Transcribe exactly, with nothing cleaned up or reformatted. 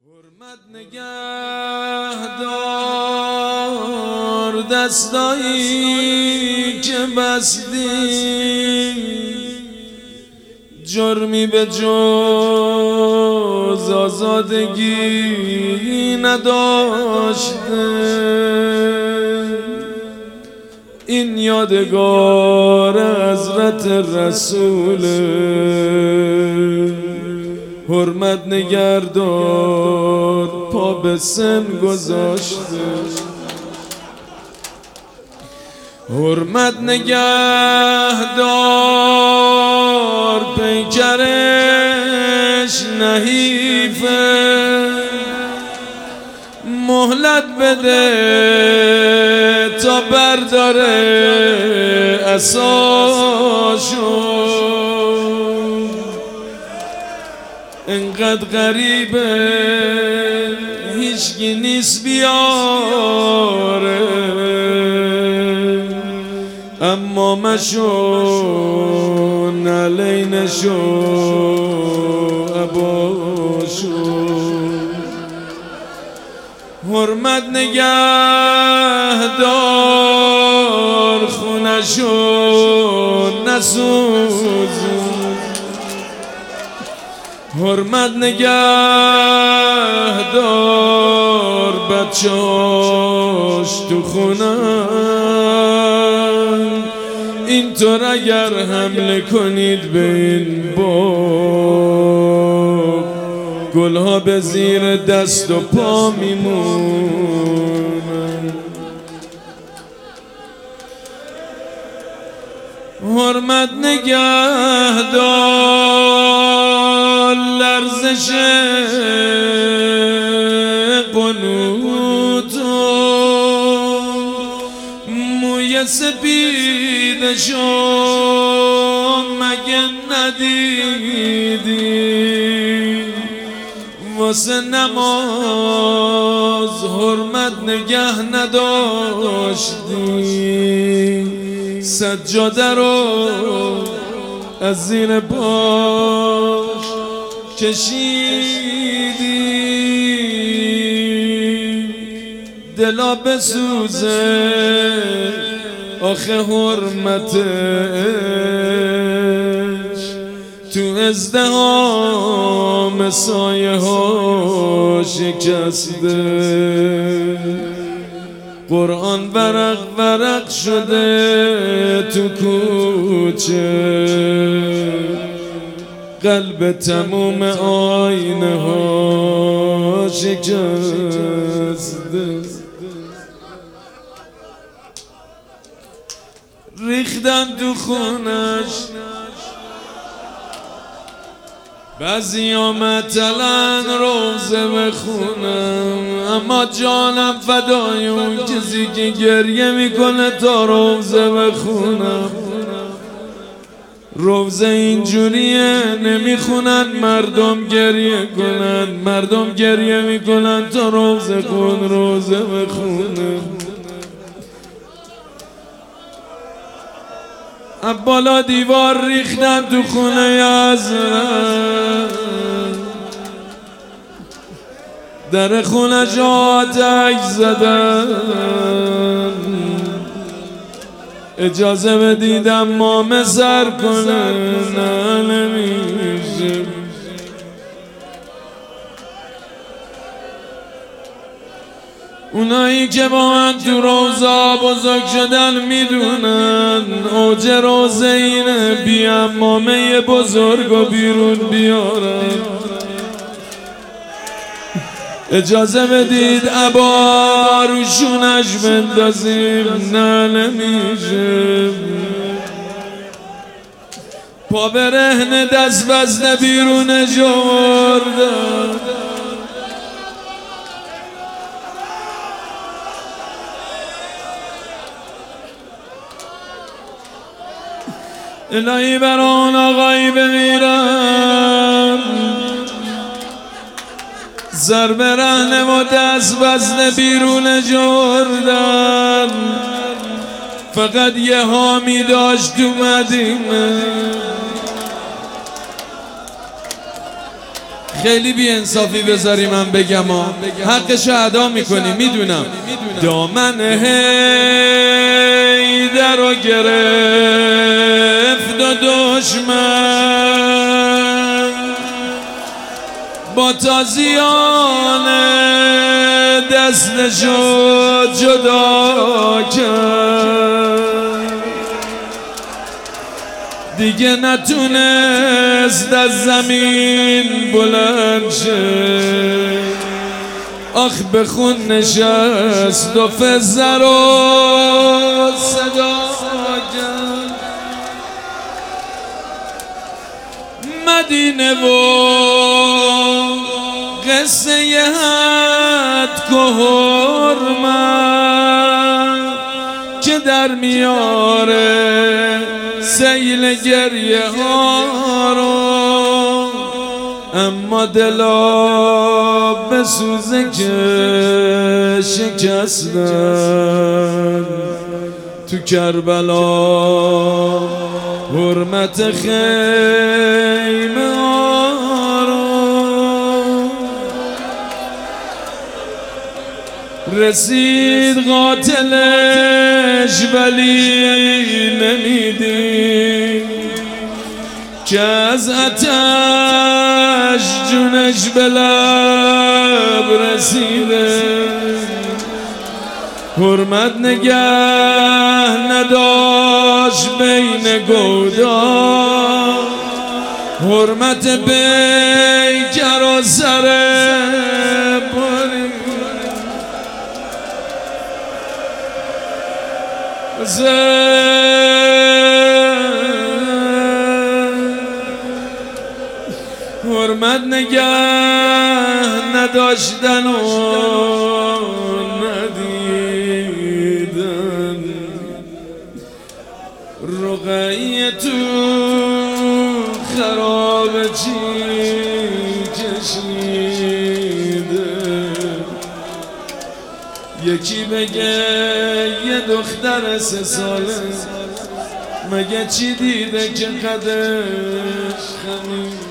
حرمت نگهدار دستایی که بستی، جرمی به جز آزادگی نداشته. این یادگار حضرت رسوله. حرمت نگهدار پا به سن گذاشته. حرمت نگهدار پیکرش نحیفه. مهلت بده تا برداره عصاشو. انقدر غریبه هیچکی نیست بیاره، اما مشو نلینشو عباشو. حرمت نگهدار خونشو نسوزون. حرمت نگهدار بچه‌هاش تو خونن. اینطور اگر حمله کنید به این باغ، گلها به زیر دست و پا میمونن. حرمت نگهدار لرزش قنوتو. موی سپیدشو مگه ندیدی؟ واسه نماز حرمت نگه نداشتی. سجاده رو از زیر پاش کشیدی. دلا بسوزه آخه حرمتش تو ازدحام سایه ها شکسته. قرآن ورق ورق شده تو کوچه، قلب تموم آینه ها شکسته. ریختن تو خونش بعضی آمدتلن روزه بخونم، اما جانم فدای اون کسی که گریه میکنه تا روزه بخونم. روزه اینجوریه نمیخونن مردم گریه کنن، مردم گریه میکنن تا روزه خون روزه بخونم. بالا دیوار ریختن تو خونه حضرت، در خونه جا آتش زدن. اجازه بدید امام سر کنه، نه نمیشه. اونایی که با من تو روزا بزرگ شدن میدونن اوج روزه اینه بی امامه بزرگ و بیرون بیارن. اجازه بدید عبا روشونش بندازیم، نه نمیشه. پا برهنه دست بسته بیرون جوردن. الهی بر آن آقایی بمیرم، سر برهنه و دست بسته بیرون جردن. فقط یه حامی داشت تو مدینه، خیلی بی انصافی بذاری من بگم ها، حقشو ادا میکنی میدونم. دامن حیدر رو گرفت و دشمن با تازیان دستشو جدا کرد، دیگه نتونست از زمین بلند شه. آخ به خون نشست و فزه رو صدا کرد. مدینه و قصه حد که حرمت که در میاره سیل گریه ها رو، اما دلا بسوزه که شکستن تو کربلا حرمت خیمه ها رو. رسید قاتلش ولی نمیدیم که از آتش جونش به لب رسیده. حرمت نگه نداشت بین گودا، حرمت بیکر و سر بری حرمت نگه نداشتن و ندیدن. رقیه تو خراب چی کشیده، یکی بگه یه دختر سه ساله مگه چی دیده که قدش خمیده.